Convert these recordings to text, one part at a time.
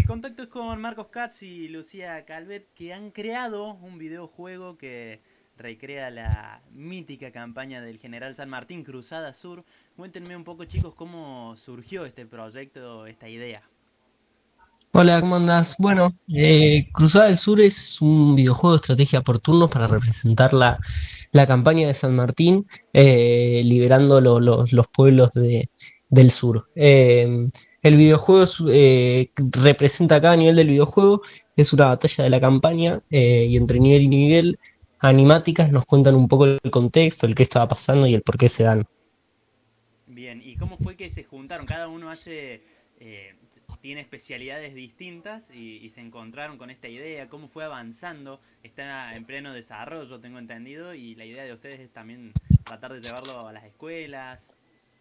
El contacto es con Marcos Katz y Lucía Calvet, que han creado un videojuego que recrea la mítica campaña del General San Martín, Cruzada Sur. Cuéntenme un poco, chicos, cómo surgió este proyecto, esta idea. Hola, ¿cómo andás? Bueno, Cruzada del Sur es un videojuego de estrategia por turnos para representar la campaña de San Martín, liberando los pueblos del sur. El videojuego representa cada nivel del videojuego, es una batalla de la campaña, y entre nivel y nivel, animáticas nos cuentan un poco el contexto, el qué estaba pasando y el por qué se dan. Bien, ¿y cómo fue que se juntaron? Cada uno tiene especialidades distintas y se encontraron con esta idea. ¿Cómo fue avanzando? Está en pleno desarrollo, tengo entendido, y la idea de ustedes es también tratar de llevarlo a las escuelas.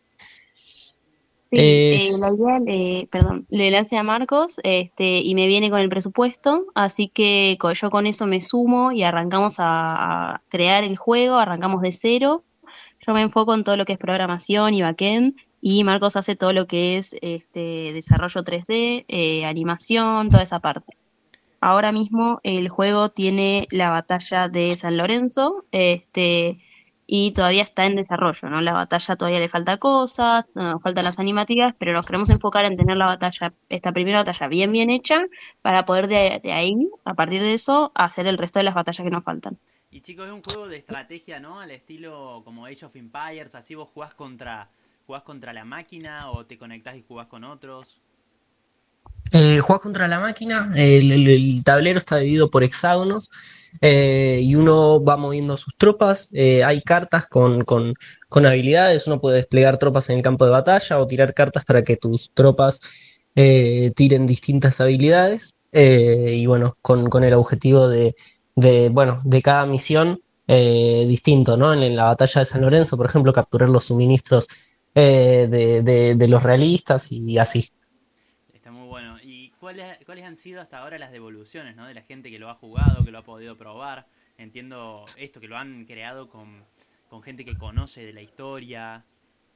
Sí, Es, la idea, perdón, le lancé a Marcos, y me viene con el presupuesto, así que yo con eso me sumo y arrancamos a crear el juego, arrancamos de cero. Yo me enfoco en todo lo que es programación y backend, y Marcos hace todo lo que es desarrollo 3D, animación, toda esa parte. Ahora mismo el juego tiene la batalla de San Lorenzo, y todavía está en desarrollo, ¿no? La batalla todavía le falta cosas, no, faltan las animativas, pero nos queremos enfocar en tener la batalla, esta primera batalla bien hecha, para poder de ahí, a partir de eso, hacer el resto de las batallas que nos faltan. Y chicos, es un juego de estrategia, ¿no? Al estilo como Age of Empires, así vos jugás contra la máquina o te conectás y jugás con otros. Jugás contra la máquina, el tablero está dividido por hexágonos, y uno va moviendo sus tropas. Hay cartas con habilidades, uno puede desplegar tropas en el campo de batalla o tirar cartas para que tus tropas tiren distintas habilidades. Y bueno, con el objetivo bueno, de cada misión distinto, ¿no? En la batalla de San Lorenzo, por ejemplo, capturar los suministros de los realistas y así. Está muy bueno. ¿Y cuáles han sido hasta ahora las devoluciones, ¿no? De la gente que lo ha jugado, que lo ha podido probar. Entiendo esto, que lo han creado con gente que conoce de la historia.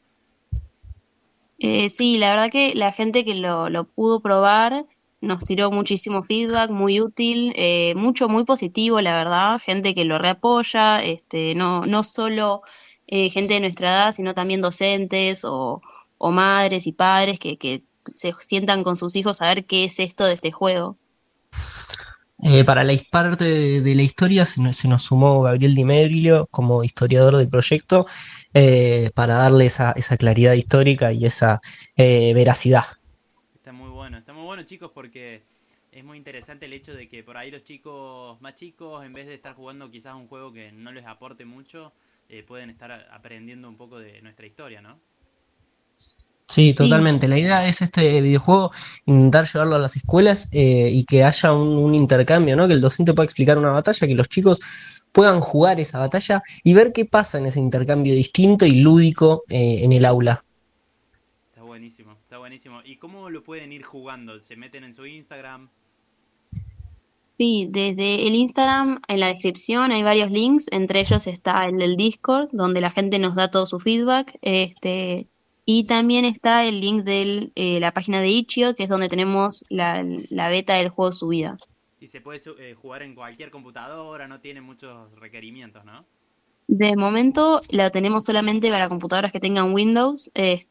Sí, la verdad que la gente que lo pudo probar nos tiró muchísimo feedback, muy útil, mucho, muy positivo, la verdad, gente que lo reapoya, no solo gente de nuestra edad, sino también docentes o madres y padres que se sientan con sus hijos a ver qué es esto de este juego. Para la parte de la historia se nos sumó Gabriel Di Meglio como historiador del proyecto, para darle esa claridad histórica y esa veracidad. Está muy bueno chicos porque es muy interesante el hecho de que por ahí los chicos más chicos, en vez de estar jugando quizás un juego que no les aporte mucho, pueden estar aprendiendo un poco de nuestra historia, ¿no? Sí, Sí, totalmente. La idea es este videojuego intentar llevarlo a las escuelas, y que haya un intercambio, ¿no? Que el docente pueda explicar una batalla, que los chicos puedan jugar esa batalla y ver qué pasa en ese intercambio distinto y lúdico en el aula. Está buenísimo, está buenísimo. ¿Y cómo lo pueden ir jugando? ¿Se meten en su Instagram? sí, desde el Instagram, en la descripción hay varios links, entre ellos está el del Discord, donde la gente nos da todo su feedback, y también está el link de la página de Itch.io, que es donde tenemos la beta del juego subida. Y se puede jugar en cualquier computadora, no tiene muchos requerimientos, ¿no? De momento lo tenemos solamente para computadoras que tengan Windows,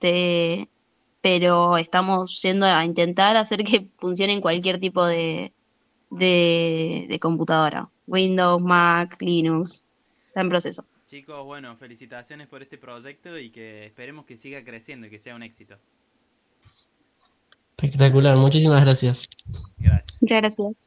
pero estamos yendo a intentar hacer que funcione en cualquier tipo de computadora. Windows, Mac, Linux, está en proceso. Chicos, bueno, felicitaciones por este proyecto y que esperemos que siga creciendo y que sea un éxito. Espectacular, muchísimas gracias. Gracias. Muchas gracias.